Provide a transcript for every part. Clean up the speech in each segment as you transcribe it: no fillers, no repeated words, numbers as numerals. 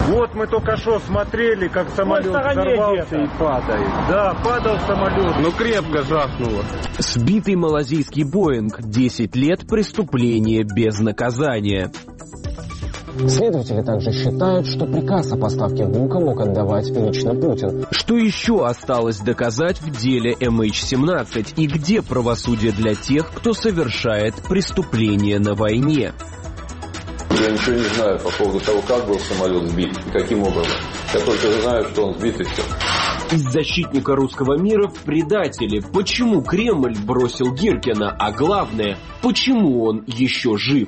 Вот мы только что смотрели, как самолет взорвался и падает. Да, падал самолет. Ну крепко жахнуло. Сбитый малазийский Боинг. 10 лет преступления без наказания. Следователи также считают, что приказ о поставке ГУКа мог отдавать лично Путин. Что еще осталось доказать в деле MH17 и где правосудие для тех, кто совершает преступления на войне? Я ничего не знаю по поводу того, как был самолет сбит и каким образом. Я только знаю, что он сбит и все. Из защитника русского мира в предатели. Почему Кремль бросил Гиркина? А главное, почему он еще жив?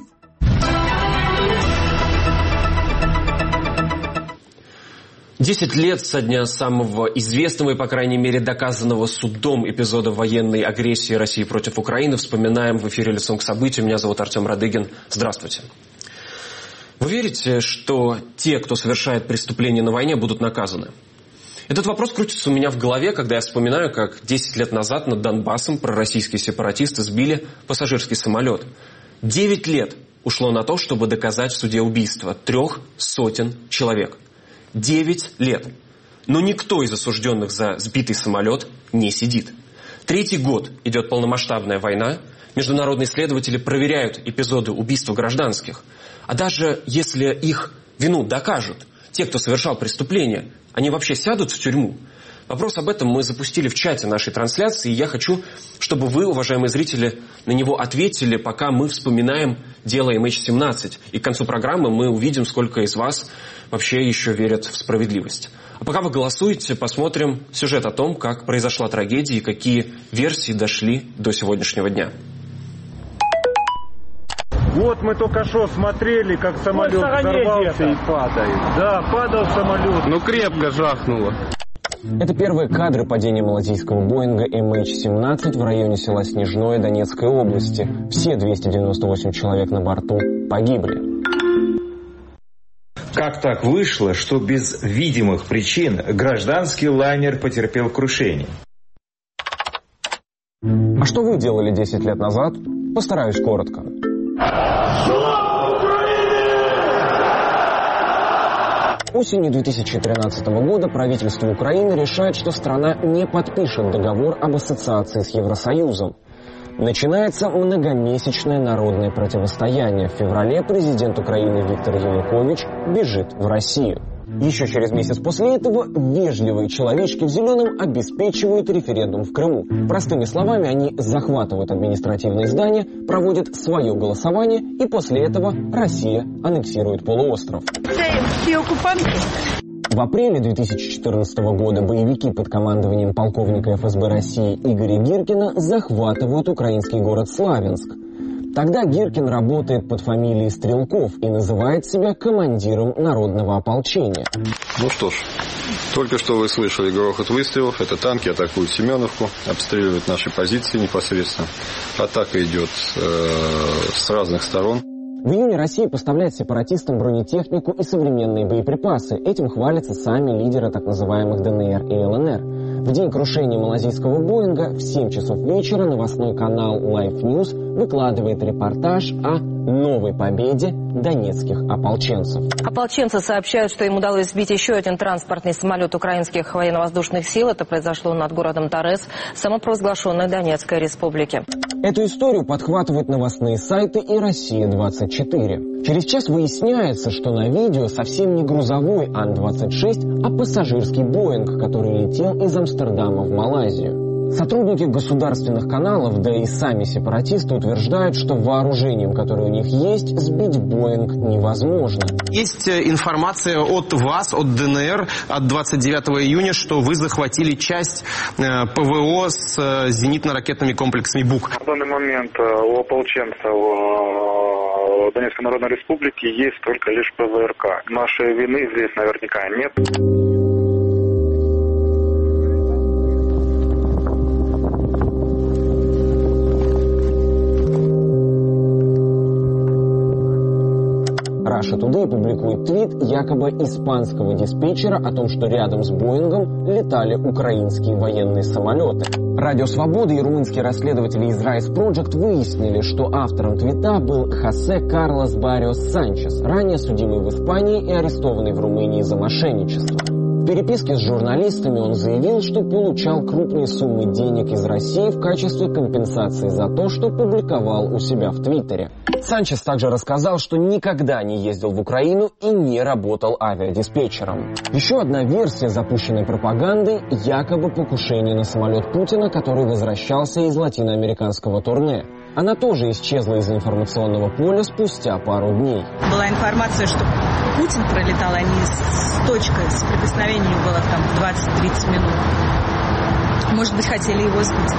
Десять лет со дня самого известного и, по крайней мере, доказанного судом эпизода военной агрессии России против Украины вспоминаем в эфире «Лицом к событию». Меня зовут Артем Радыгин. Здравствуйте. Вы верите, что те, кто совершает преступления на войне, будут наказаны? Этот вопрос крутится у меня в голове, когда я вспоминаю, как 10 лет назад над Донбассом пророссийские сепаратисты сбили пассажирский самолет. 9 лет ушло на то, чтобы доказать в суде убийство 300 человек. 9 лет. Но никто из осужденных за сбитый самолет не сидит. 3-й год идет полномасштабная война. Международные следователи проверяют эпизоды убийства гражданских. А даже если их вину докажут, те, кто совершал преступление, они вообще сядут в тюрьму? Вопрос об этом мы запустили в чате нашей трансляции, и я хочу, чтобы вы, уважаемые зрители, на него ответили, пока мы вспоминаем дело MH17. И к концу программы мы увидим, сколько из вас вообще еще верят в справедливость. А пока вы голосуете, посмотрим сюжет о том, как произошла трагедия и какие версии дошли до сегодняшнего дня. Вот мы только что смотрели, как самолет взорвался и падает. Да, падал самолет. Ну крепко жахнуло. Это первые кадры падения малазийского Боинга MH17 в районе села Снежное Донецкой области. Все 298 человек на борту погибли. Как так вышло, что без видимых причин гражданский лайнер потерпел крушение? А что вы делали 10 лет назад? Постараюсь коротко. Осенью 2013 года правительство Украины решает, что страна не подпишет договор об ассоциации с Евросоюзом. Начинается многомесячное народное противостояние. В феврале президент Украины Виктор Янукович бежит в Россию. Еще через месяц после этого вежливые человечки в зеленом обеспечивают референдум в Крыму. Простыми словами, они захватывают административные здания, проводят свое голосование, и после этого Россия аннексирует полуостров. В апреле 2014 года боевики под командованием полковника ФСБ России Игоря Гиркина захватывают украинский город Славянск. Тогда Гиркин работает под фамилией Стрелков и называет себя командиром народного ополчения. Ну что ж, только что вы слышали грохот выстрелов. Это танки атакуют Семеновку, обстреливают наши позиции непосредственно. Атака идет с разных сторон. В июне Россия поставляет сепаратистам бронетехнику и современные боеприпасы. Этим хвалятся сами лидеры так называемых ДНР и ЛНР. В день крушения малазийского Боинга в 7 часов вечера новостной канал Life News выкладывает репортаж о новой победе донецких ополченцев. Ополченцы сообщают, что им удалось сбить еще один транспортный самолет украинских военно-воздушных сил. Это произошло над городом Торез, самопровозглашенной Донецкой республики. Эту историю подхватывают новостные сайты и «Россия-24». Через час выясняется, что на видео совсем не грузовой Ан-26, а пассажирский Боинг, который летел из Амстердама в Малайзию. Сотрудники государственных каналов, да и сами сепаратисты утверждают, что вооружением, которое у них есть, сбить Боинг невозможно. Есть информация от вас, от ДНР, от 29 июня, что вы захватили часть ПВО с зенитно-ракетными комплексами БУК. В данный момент у ополченцев Донецкой Народной Республики есть только лишь ПВРК. Нашей вины здесь наверняка нет. Russia Today публикует твит якобы испанского диспетчера о том, что рядом с Боингом летали украинские военные самолеты. Радио «Свобода» и румынские расследователи из Rise Project выяснили, что автором твита был Хосе Карлос Барриос Санчес, ранее судимый в Испании и арестованный в Румынии за мошенничество. В переписке с журналистами он заявил, что получал крупные суммы денег из России в качестве компенсации за то, что публиковал у себя в Твиттере. Санчес также рассказал, что никогда не ездил в Украину и не работал авиадиспетчером. Еще одна версия запущенной пропаганды – якобы покушение на самолет Путина, который возвращался из латиноамериканского турне. Она тоже исчезла из информационного поля спустя пару дней. Была информация, что Путин пролетал, а не с точкой соприкосновения было там 20-30 минут. Может быть, хотели его сбить.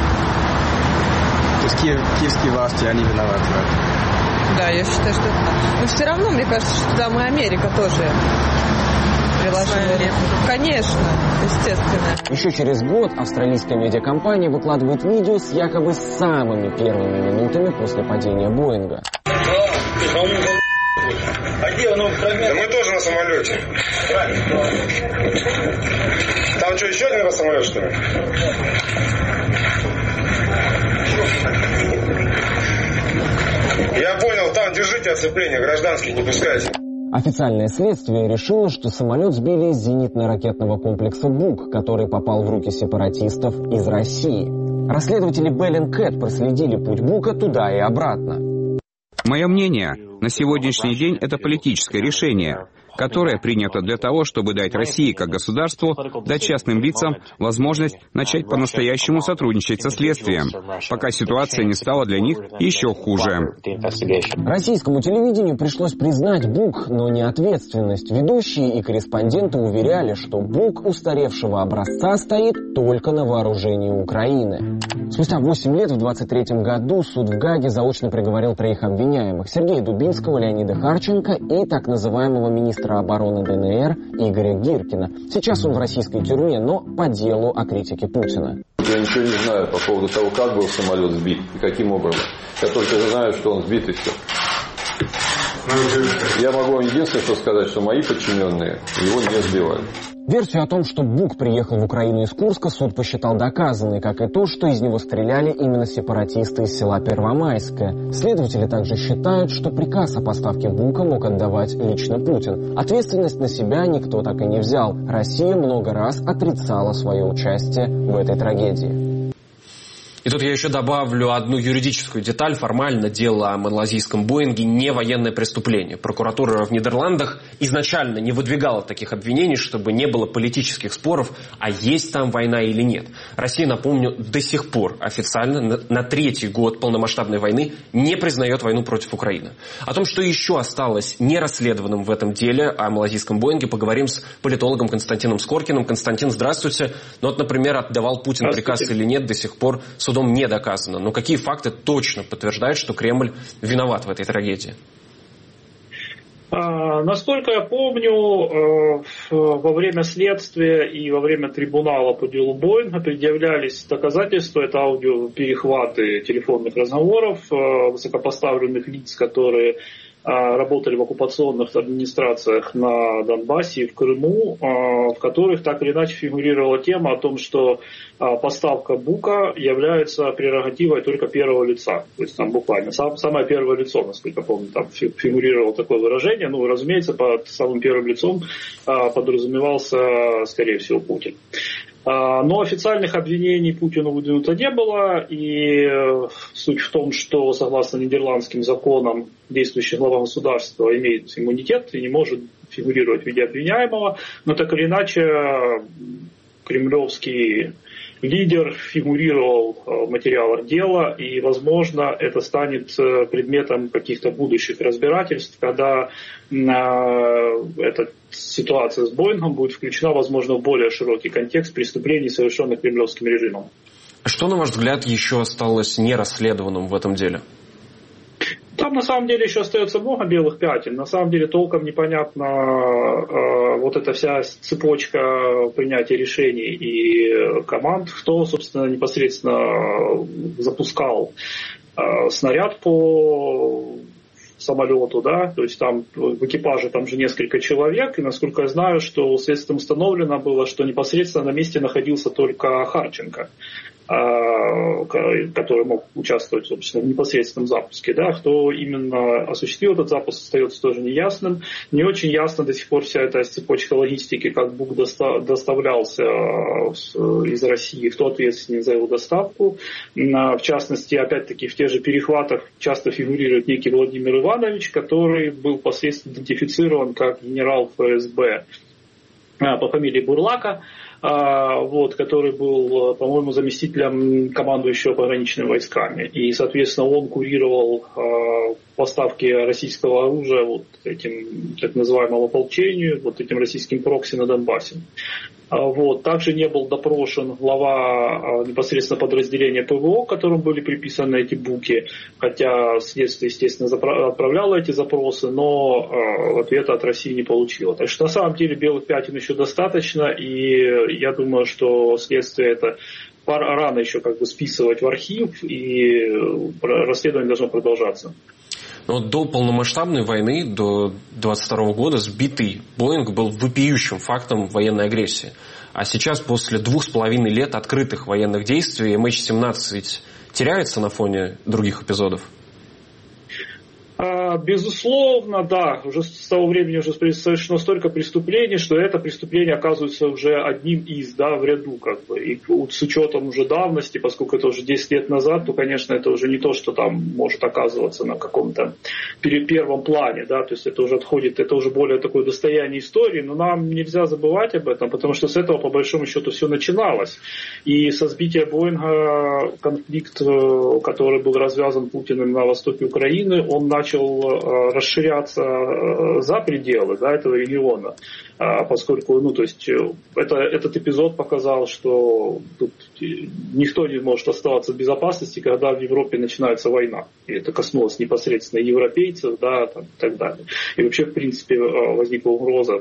То есть киевские власти, они виноваты, да? Да, я считаю, что это... Но все равно, мне кажется, что там и Америка тоже приложила. Конечно, естественно. Еще через год австралийская медиакомпания выкладывает видео с якобы самыми первыми минутами после падения Боинга. А где он? Да мы тоже на самолете. Там что, еще один самолет, что ли? Я понял, там держите оцепление, гражданских не пускайте. Официальное следствие решило, что самолет сбили из зенитно-ракетного комплекса «Бук», который попал в руки сепаратистов из России. Расследователи Bellingcat проследили путь «Бука» туда и обратно. Мое мнение, на сегодняшний день это политическое решение, которое принято для того, чтобы дать России как государству, дать частным лицам возможность начать по-настоящему сотрудничать со следствием, пока ситуация не стала для них еще хуже. Российскому телевидению пришлось признать БУК, но не ответственность. Ведущие и корреспонденты уверяли, что БУК устаревшего образца стоит только на вооружении Украины. Спустя 8 лет, в 23-м году, суд в Гааге заочно приговорил 3 обвиняемых: Сергея Дубинского, Леонида Харченко и так называемого министра обороны ДНР Игоря Гиркина. Сейчас он в российской тюрьме, но по делу о критике Путина. Я ничего не знаю по поводу того, как был самолет сбит и каким образом. Я только знаю, что он сбит и все. Я могу вам единственное, что сказать, что мои подчиненные его не сбивали. Версию о том, что БУК приехал в Украину из Курска, суд посчитал доказанной, как и то, что из него стреляли именно сепаратисты из села Первомайское. Следователи также считают, что приказ о поставке БУКа мог отдавать лично Путин. Ответственность на себя никто так и не взял. Россия много раз отрицала свое участие в этой трагедии. И тут я еще добавлю одну юридическую деталь. Формально дело о малайзийском Боинге не военное преступление. Прокуратура в Нидерландах изначально не выдвигала таких обвинений, чтобы не было политических споров, а есть там война или нет. Россия, напомню, до сих пор официально на 3-й год полномасштабной войны не признает войну против Украины. О том, что еще осталось нерасследованным в этом деле о малайзийском Боинге, поговорим с политологом Константином Скоркиным. Константин, здравствуйте. Ну вот, например, отдавал Путин приказ или нет, до сих пор судом не доказано. Но какие факты точно подтверждают, что Кремль виноват в этой трагедии? Насколько я помню, во время следствия и во время трибунала по делу Боинга предъявлялись доказательства, это аудиоперехваты телефонных разговоров высокопоставленных лиц, которые работали в оккупационных администрациях на Донбассе и в Крыму, в которых так или иначе фигурировала тема о том, что поставка БУКа является прерогативой только первого лица. То есть там буквально самое первое лицо, насколько я помню, там фигурировало такое выражение. Ну, разумеется, под самым первым лицом подразумевался, скорее всего, Путин. Но официальных обвинений Путину выдвинуто не было, и суть в том, что согласно нидерландским законам действующий глава государства имеет иммунитет и не может фигурировать в виде обвиняемого, но так или иначе кремлевский лидер фигурировал в материалах дела, и, возможно, это станет предметом каких-то будущих разбирательств, когда эта ситуация с Боингом будет включена, возможно, в более широкий контекст преступлений, совершенных кремлевским режимом. Что, на ваш взгляд, еще осталось нерасследованным в этом деле? Там на самом деле еще остается много белых пятен. На самом деле толком непонятно вот эта вся цепочка принятия решений и команд, кто, собственно, непосредственно запускал снаряд по самолету, да, то есть там в экипаже там же несколько человек, и насколько я знаю, что следствием установлено было, что непосредственно на месте находился только Харченко, который мог участвовать, собственно, в непосредственном запуске. Да? Кто именно осуществил этот запуск, остается тоже неясным. Не очень ясно до сих пор вся эта цепочка логистики, как БУК доставлялся из России, кто ответственен за его доставку. В частности, опять-таки, в тех же перехватах часто фигурирует некий Владимир Иванович, который был впоследствии идентифицирован как генерал ФСБ по фамилии Бурлака, который был, по-моему, заместителем командующего пограничными войсками. И, соответственно, он курировал поставки российского оружия вот этим так называемому ополчению, вот этим российским прокси на Донбассе. Также не был допрошен глава непосредственно подразделения ПВО, к которому были приписаны эти буки, хотя следствие, естественно, отправляло эти запросы, но ответа от России не получило. Так что на самом деле белых пятен еще достаточно, и я думаю, что следствие это рано еще списывать в архив, и расследование должно продолжаться. Но до полномасштабной войны, до 22 года, сбитый Боинг был вопиющим фактом военной агрессии. А сейчас, после 2,5 лет открытых военных действий, MH17 ведь теряется на фоне других эпизодов? Безусловно, да. Уже с того времени уже совершено столько преступлений, что это преступление оказывается уже одним из, в ряду, И с учетом уже давности, поскольку это уже 10 лет назад, то, конечно, это уже не то, что там может оказываться на каком-то первом плане, То есть это уже отходит, это уже более такое достояние истории, но нам нельзя забывать об этом, потому что с этого, по большому счету, все начиналось. И со сбития Боинга конфликт, который был развязан Путиным на востоке Украины, он начал расширяться за пределы этого региона, поскольку этот эпизод показал, что тут никто не может оставаться в безопасности, когда в Европе начинается война. И это коснулось непосредственно европейцев, и так далее. И вообще, в принципе, возникла угроза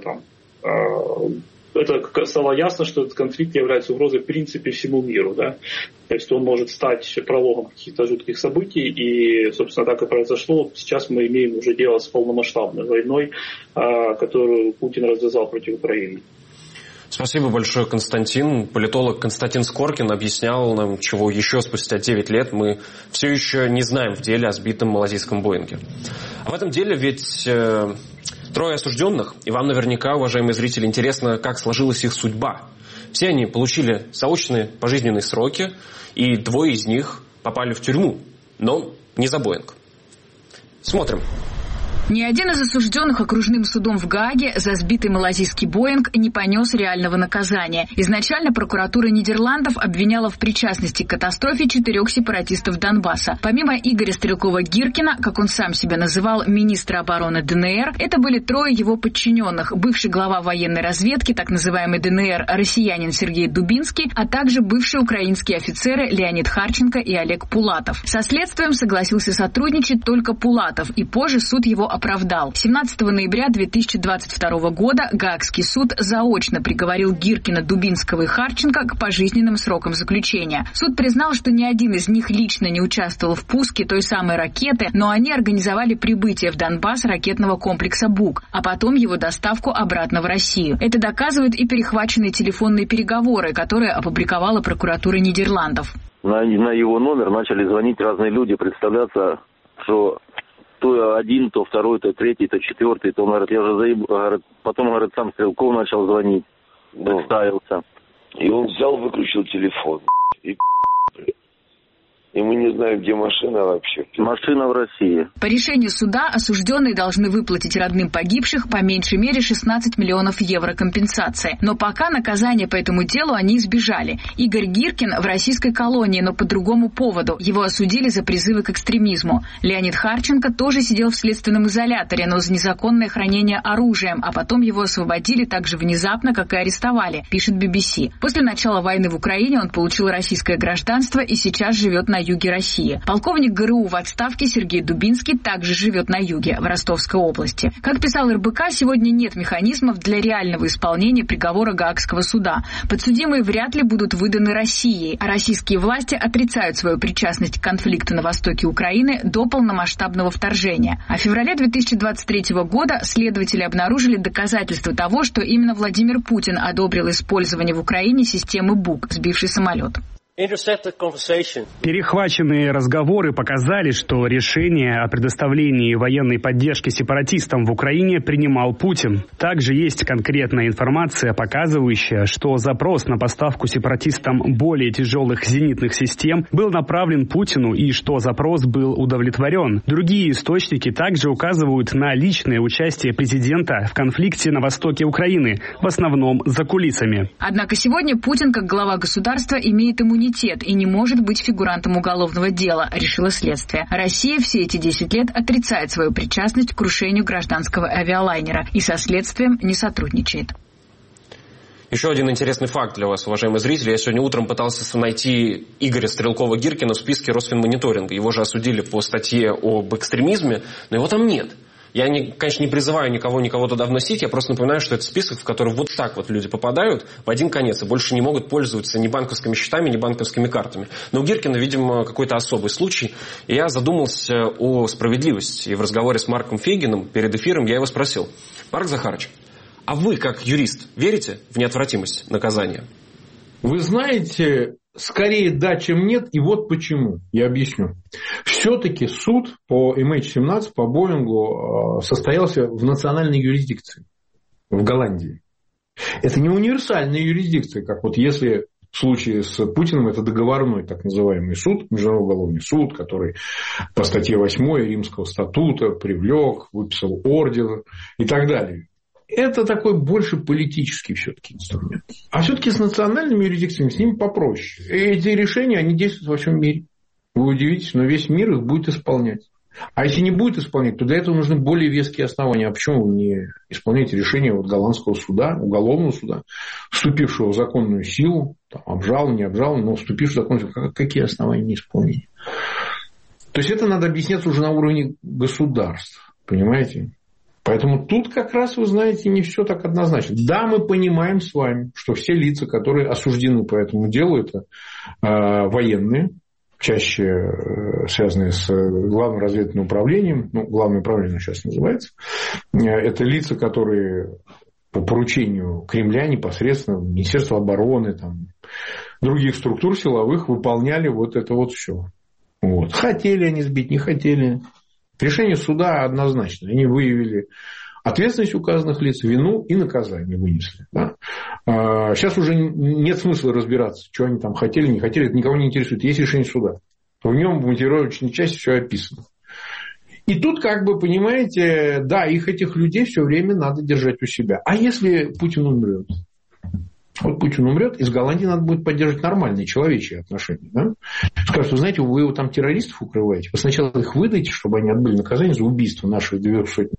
это стало ясно, что этот конфликт является угрозой в принципе всему миру. То есть он может стать прологом каких-то жутких событий, и, собственно, так и произошло. Сейчас мы имеем уже дело с полномасштабной войной, которую Путин развязал против Украины. Спасибо большое, Константин. Политолог Константин Скоркин объяснял нам, чего еще спустя 9 лет мы все еще не знаем в деле о сбитом малазийском Боинге. А в этом деле ведь... 3 осужденных, и вам наверняка, уважаемые зрители, интересно, как сложилась их судьба. Все они получили заочные пожизненные сроки, и 2 из них попали в тюрьму, но не за Боинг. Смотрим. Ни один из осужденных окружным судом в Гааге за сбитый малазийский Боинг не понес реального наказания. Изначально прокуратура Нидерландов обвиняла в причастности к катастрофе 4 сепаратистов Донбасса. Помимо Игоря Стрелкова-Гиркина, как он сам себя называл, министра обороны ДНР, это были 3 его подчиненных: бывший глава военной разведки, так называемый ДНР, россиянин Сергей Дубинский, а также бывшие украинские офицеры Леонид Харченко и Олег Пулатов. Со следствием согласился сотрудничать только Пулатов, и позже суд его оправдал. 17 ноября 2022 года Гаагский суд заочно приговорил Гиркина, Дубинского и Харченко к пожизненным срокам заключения. Суд признал, что ни один из них лично не участвовал в пуске той самой ракеты, но они организовали прибытие в Донбасс ракетного комплекса «Бук», а потом его доставку обратно в Россию. Это доказывают и перехваченные телефонные переговоры, которые опубликовала прокуратура Нидерландов. На его номер начали звонить разные люди, представляться, что то один, то второй, то третий, то четвертый, то он говорит, я уже заебал. Потом, говорит, сам Стрелков начал звонить, представился. И он взял, выключил телефон. И мы не знаем, где машина вообще. Машина в России. По решению суда осужденные должны выплатить родным погибших по меньшей мере 16 миллионов евро компенсации. Но пока наказание по этому делу они избежали. Игорь Гиркин в российской колонии, но по другому поводу. Его осудили за призывы к экстремизму. Леонид Харченко тоже сидел в следственном изоляторе, но за незаконное хранение оружием, а потом его освободили так же внезапно, как и арестовали, пишет BBC. После начала войны в Украине он получил российское гражданство и сейчас живет на на юге России. Полковник ГРУ в отставке Сергей Дубинский также живет на юге, в Ростовской области. Как писал РБК, сегодня нет механизмов для реального исполнения приговора Гаагского суда. Подсудимые вряд ли будут выданы Россией, а российские власти отрицают свою причастность к конфликту на востоке Украины до полномасштабного вторжения. А в феврале 2023 года следователи обнаружили доказательства того, что именно Владимир Путин одобрил использование в Украине системы БУК, сбившей самолет. Перехваченные разговоры показали, что решение о предоставлении военной поддержки сепаратистам в Украине принимал Путин. Также есть конкретная информация, показывающая, что запрос на поставку сепаратистам более тяжелых зенитных систем был направлен Путину и что запрос был удовлетворен. Другие источники также указывают на личное участие президента в конфликте на востоке Украины, в основном за кулисами. Однако сегодня Путин, как глава государства, имеет иммунитет и не может быть фигурантом уголовного дела, решило следствие. Россия все эти 10 лет отрицает свою причастность к крушению гражданского авиалайнера и со следствием не сотрудничает. Еще один интересный факт для вас, уважаемые зрители. Я сегодня утром пытался найти Игоря Стрелкова-Гиркина в списке Росфинмониторинга. Его же осудили по статье об экстремизме, но его там нет. Я, конечно, не призываю никого туда вносить, я просто напоминаю, что это список, в который вот так вот люди попадают в один конец и больше не могут пользоваться ни банковскими счетами, ни банковскими картами. Но у Гиркина, видимо, какой-то особый случай. И я задумался о справедливости. И в разговоре с Марком Фейгиным перед эфиром я его спросил: Марк Захарович, а вы, как юрист, верите в неотвратимость наказания? Вы знаете, скорее да, чем нет, и вот почему. Я объясню. Все-таки суд по MH17, по Боингу, состоялся в национальной юрисдикции, в Голландии. Это не универсальная юрисдикция, как вот если в случае с Путиным это договорной так называемый суд, Международный уголовный суд, который по статье 8 Римского статута привлек, выписал ордер и так далее. Это такой больше политический все-таки инструмент. А все-таки с национальными юрисдикциями с ними попроще. И эти решения, они действуют во всем мире. Вы удивитесь, но весь мир их будет исполнять. А если не будет исполнять, то для этого нужны более веские основания. А почему вы не исполняете решение вот голландского суда, уголовного суда, вступившего в законную силу, там, обжалован, не обжалован, но вступившего в законную силу? Какие основания неисполнения? То есть это надо объясняться уже на уровне государств. Понимаете? Поэтому тут как раз, вы знаете, не все так однозначно. Да, мы понимаем с вами, что все лица, которые осуждены по этому делу, это военные, чаще связанные с главным разведывательным управлением, ну, главное управление сейчас называется, это лица, которые по поручению Кремля непосредственно, Министерства обороны, там, других структур силовых выполняли вот это вот все. Вот. Хотели они сбить, не хотели. Решение суда однозначно. Они выявили ответственность указанных лиц, вину и наказание вынесли. Да? Сейчас уже нет смысла разбираться, что они там хотели, не хотели. Это никого не интересует. Есть решение суда. В нем в мотивировочной части все описано. И тут, как бы, понимаете, да, этих людей все время надо держать у себя. А если Путин умрет? Вот Путин умрет, из Голландии надо будет поддерживать нормальные человеческие отношения. Да? Скажут, вы знаете, вы его там террористов укрываете, вы сначала их выдайте, чтобы они отбыли наказание за убийство наших 200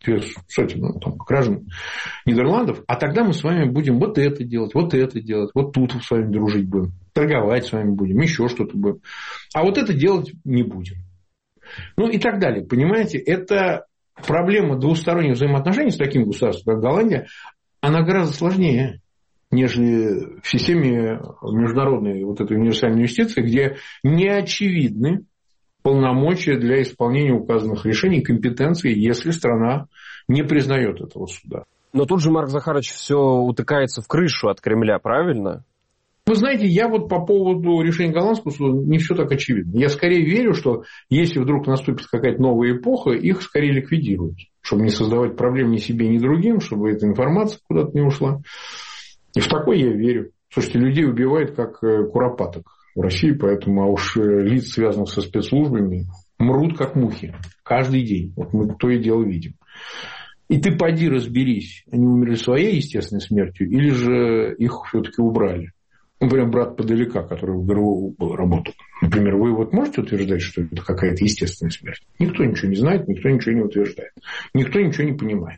граждан Нидерландов, а тогда мы с вами будем вот это делать, вот тут с вами дружить будем, торговать с вами будем, еще что-то будем. А вот это делать не будем. Ну и так далее. Понимаете, это проблема двусторонних взаимоотношений с таким государством, как Голландия, она гораздо сложнее, нежели в системе международной вот этой универсальной юстиции, где не очевидны полномочия для исполнения указанных решений и компетенций, если страна не признает этого суда. Но тут же, Марк Захарович, все утыкается в крышу от Кремля, правильно? Вы знаете, я вот по поводу решения голландского суда не все так очевидно. Я скорее верю, что если вдруг наступит какая-то новая эпоха, их скорее ликвидируют, чтобы не создавать проблем ни себе, ни другим, чтобы эта информация куда-то не ушла. И в такое я верю. Слушайте, людей убивают как куропаток в России, поэтому, а уж лиц, связанных со спецслужбами, мрут как мухи. Каждый день. Вот мы то и дело видим. И ты поди разберись, они умерли своей естественной смертью, или же их все-таки убрали. Например, брат Подоляка, который в ГРУ работал. Например, вы вот можете утверждать, что это какая-то естественная смерть? Никто ничего не знает, никто ничего не утверждает. Никто ничего не понимает.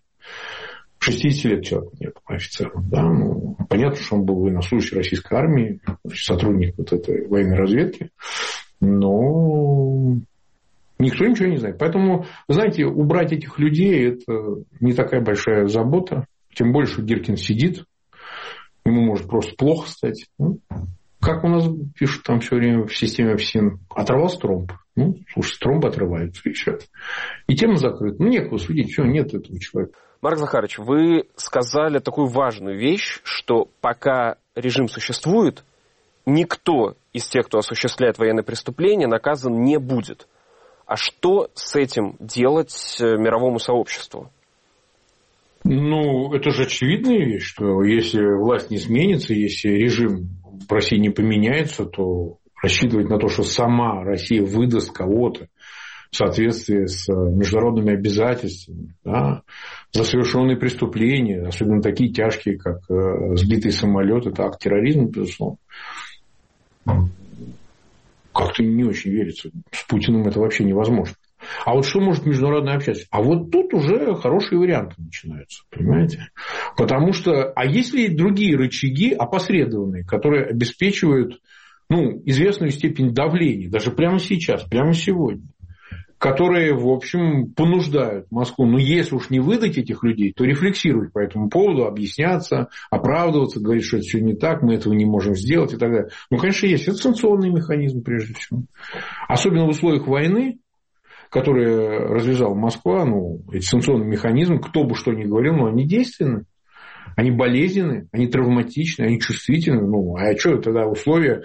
60 лет человеку нет офицером. Да? Ну, понятно, что он был военнослужащий российской армии, сотрудник вот этой военной разведки. Но никто ничего не знает. Поэтому, знаете, убрать этих людей – это не такая большая забота. Тем больше Гиркин сидит. Ему может просто плохо стать. Как у нас пишут там все время в системе ОФСИН, оторвался тромб. Слушай, тромбы отрываются, и все. И тема закрыта. Некого судить, все, нет этого человека. Марк Захарович, вы сказали такую важную вещь, что пока режим существует, никто из тех, кто осуществляет военные преступления, наказан не будет. А что с этим делать мировому сообществу? Это же очевидная вещь, что если власть не сменится, если режим в России не поменяется, то рассчитывать на то, что сама Россия выдаст кого-то в соответствии с международными обязательствами, да, за совершенные преступления, особенно такие тяжкие, как сбитый самолет, это акт терроризма, безусловно. Как-то не очень верится. С Путиным это вообще невозможно. А вот что может международная общественность? А вот тут уже хорошие варианты начинаются, понимаете? Потому что, а есть ли другие рычаги опосредованные, которые обеспечивают известную степень давления, даже прямо сейчас, прямо сегодня, которые, в общем, понуждают Москву, если уж не выдать этих людей, то рефлексировать по этому поводу, объясняться, оправдываться, говорить, что это все не так, мы этого не можем сделать и так далее. Конечно, есть. Это санкционный механизм, прежде всего. Особенно в условиях войны, которые развязала Москва, эти санкционные механизмы, кто бы что ни говорил, но они действенны, они болезненны, они травматичны, они чувствительны. А что тогда условия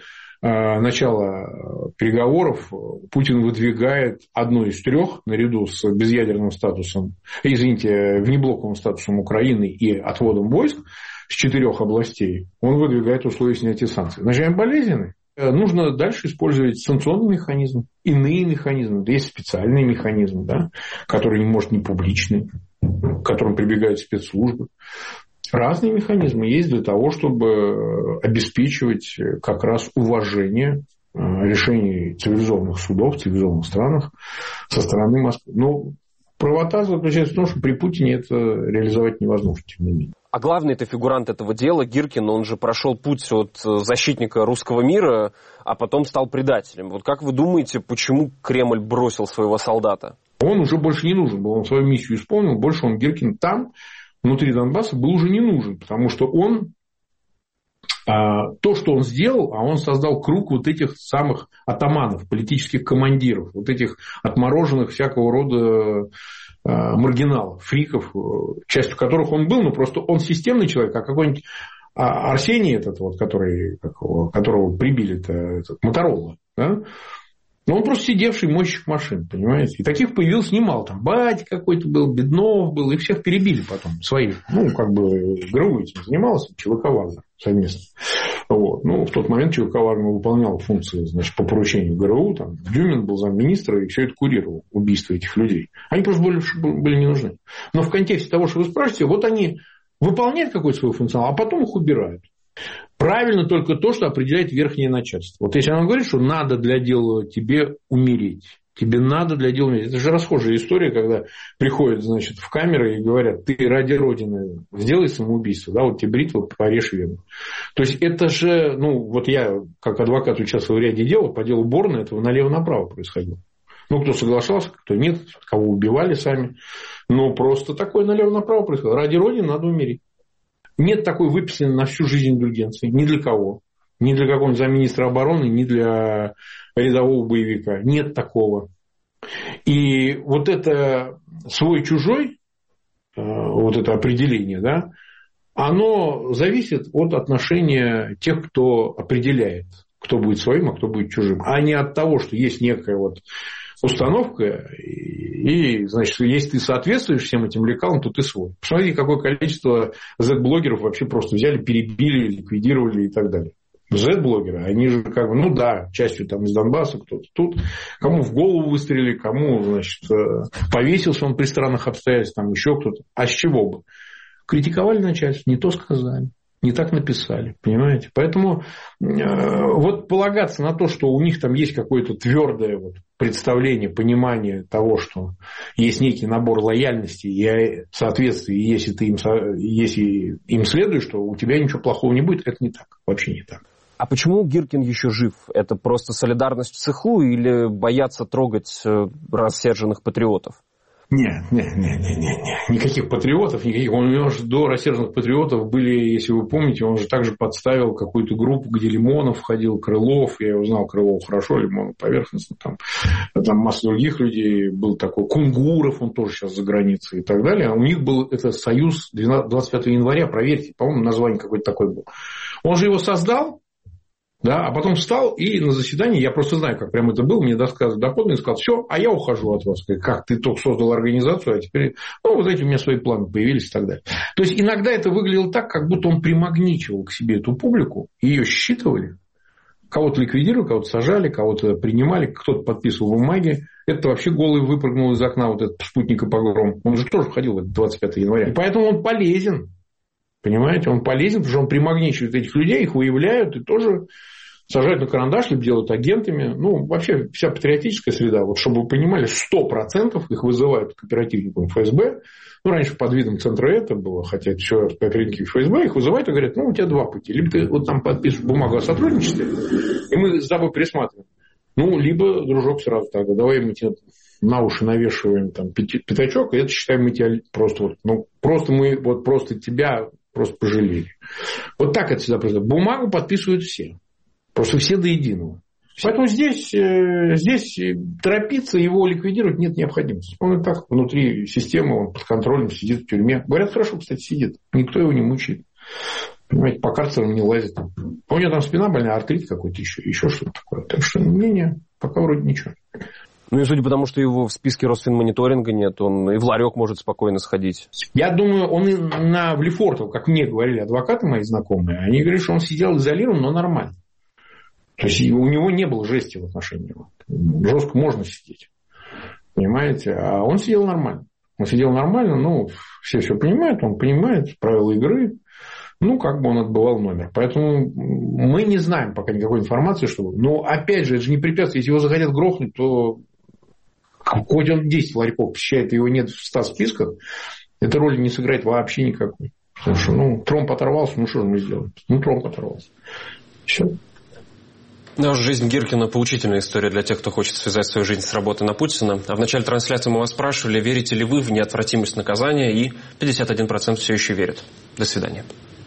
начала переговоров Путин выдвигает одно из трех, наряду с безъядерным статусом, внеблоковым статусом Украины и отводом войск с 4 областей, он выдвигает условия снятия санкций. Значит, они болезненны. Нужно дальше использовать санкционный механизм, иные механизмы, есть специальные механизмы, которые, может, не публичные, к которым прибегают спецслужбы. Разные механизмы есть для того, чтобы обеспечивать как раз уважение решений цивилизованных судов в цивилизованных странах со стороны Москвы. Но правота заключается в том, что при Путине это реализовать невозможно, тем не менее. А главный это фигурант этого дела, Гиркин, он же прошел путь от защитника русского мира, а потом стал предателем. Вот как вы думаете, почему Кремль бросил своего солдата? Он уже больше не нужен был, он свою миссию исполнил, больше он, Гиркин, там, внутри Донбасса, был уже не нужен, потому что он, то, что он сделал, он создал круг вот этих самых атаманов, политических командиров, вот этих отмороженных всякого рода маргиналов, фриков, частью которых он был, но просто он системный человек, а какой-нибудь Арсений которого прибили Моторола, да? Но он просто сидевший мойщик машин, понимаете? И таких появилось немало. Там Батя какой-то был, Беднов был, и всех перебили потом. Своих. ГРУ этим занимался, ЧВК Вагнер совместно. В тот момент ЧВК Вагнер выполнял функции, по поручению ГРУ. Дюмин был замминистра и все это курировал, убийство этих людей. Они просто были не нужны. Но в контексте того, что вы спрашиваете, они выполняют какой-то свой функционал, а потом их убирают. Правильно только то, что определяет верхнее начальство. Вот если оно говорит, что надо для дела тебе умереть, тебе надо для дела умереть. Это же расхожая история, когда приходят, в камеры и говорят, ты ради Родины сделай самоубийство, тебе бритву, порежь вену. То есть это же, я как адвокат участвовал в ряде дел, по делу Борна этого налево-направо происходило. Кто соглашался, кто нет, кого убивали сами. Но просто такое налево-направо происходило. Ради Родины надо умереть. Нет такой выписанной на всю жизнь индульгенции. Ни для кого. Ни для какого-нибудь замминистра обороны, ни для рядового боевика. Нет такого. И вот это свой-чужой, вот это определение, оно зависит от отношения тех, кто определяет, кто будет своим, а кто будет чужим. А не от того, что есть некая установка, и, если ты соответствуешь всем этим лекалам, то ты свой. Посмотрите, какое количество Z-блогеров вообще просто взяли, перебили, ликвидировали и так далее. Z-блогеры, они же частью из Донбасса, кто-то тут, кому в голову выстрелили, кому, повесился он при странных обстоятельствах, еще кто-то. А с чего бы? Критиковали начальство, не то сказали. Не так написали, понимаете? Поэтому полагаться на то, что у них там есть какое-то твердое представление, понимание того, что есть некий набор лояльности и соответствий, и если ты им следуешь, что у тебя ничего плохого не будет, это не так, вообще не так. А почему Гиркин еще жив? Это просто солидарность в цеху или боятся трогать рассерженных патриотов? Нет. Никаких патриотов, никаких. У него же до рассерженных патриотов были, если вы помните, он же также подставил какую-то группу, где Лимонов входил, Крылов. Я его знал, Крылова хорошо, Лимонов поверхностно. Там масса других людей. Был такой Кунгуров, он тоже сейчас за границей и так далее. А у них был это союз 25 января, проверьте, по-моему, название какое-то такое было. Он же его создал. Да, а потом встал и на заседании, я просто знаю, как прямо это было, мне досказывали доходно и сказал, все, а я ухожу от вас. Как ты только создал организацию, а теперь, вот эти у меня свои планы появились и так далее. То есть иногда это выглядело так, как будто он примагничивал к себе эту публику, ее считывали, кого-то ликвидировали, кого-то сажали, кого-то принимали, кто-то подписывал бумаги. Это вообще голый выпрыгнул из окна, вот этот спутник и погром. Он же тоже входил в 25 января. И поэтому он полезен. Понимаете, он полезен, потому что он примагничивает этих людей, их выявляют и тоже сажают на карандаш, либо делают агентами. Ну, вообще вся патриотическая среда, вот чтобы вы понимали, 100% их вызывают к оперативникам ФСБ. Ну, раньше под видом центра это было, хотя это все оперативники ФСБ, их вызывают и говорят, у тебя два пути. Либо ты вот там подпишешь бумагу о сотрудничестве, и мы с тобой присматриваем. Либо, дружок, сразу тогда, давай мы тебе на уши навешиваем там пятачок, и это считаем мы тебя просто тебя просто пожалели. Вот так это всегда происходит. Бумагу подписывают все. Просто все до единого. Поэтому здесь торопиться, его ликвидировать нет необходимости. Он и так внутри системы, он под контролем сидит в тюрьме. Говорят, хорошо, кстати, сидит. Никто его не мучает. Понимаете, по карцерам не лазит. У него там спина больная, артрит какой-то еще что-то такое. Так что мнение пока вроде ничего. И судя по тому, что его в списке Росфинмониторинга нет, он и в ларек может спокойно сходить. Я думаю, он и в Лефортово, как мне говорили адвокаты мои знакомые, они говорили, что он сидел изолирован, но нормально. То есть у него не было жести в отношении его. Жестко можно сидеть. Понимаете? А он сидел нормально. Все понимают, он понимает правила игры. Как бы он отбывал номер. Поэтому мы не знаем пока никакой информации, что... Но, опять же, это же не препятствие. Если его захотят грохнуть, то хоть он 10 ларьков посещает, его нет в 100 списках, эта роль не сыграет вообще никакой. Потому что, тромб оторвался, что же мы сделаем? Тромб оторвался. Все. Жизнь Гиркина – поучительная история для тех, кто хочет связать свою жизнь с работой на Путина. А в начале трансляции мы вас спрашивали, верите ли вы в неотвратимость наказания, и 51% все еще верят. До свидания.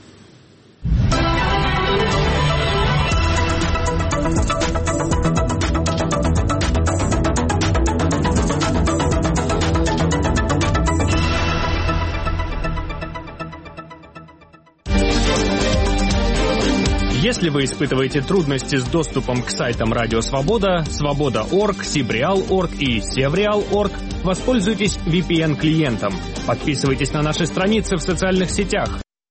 Если вы испытываете трудности с доступом к сайтам Радио Свобода, Свобода.орг, Сибреал.орг и Севреал.орг, воспользуйтесь VPN-клиентом. Подписывайтесь на наши страницы в социальных сетях.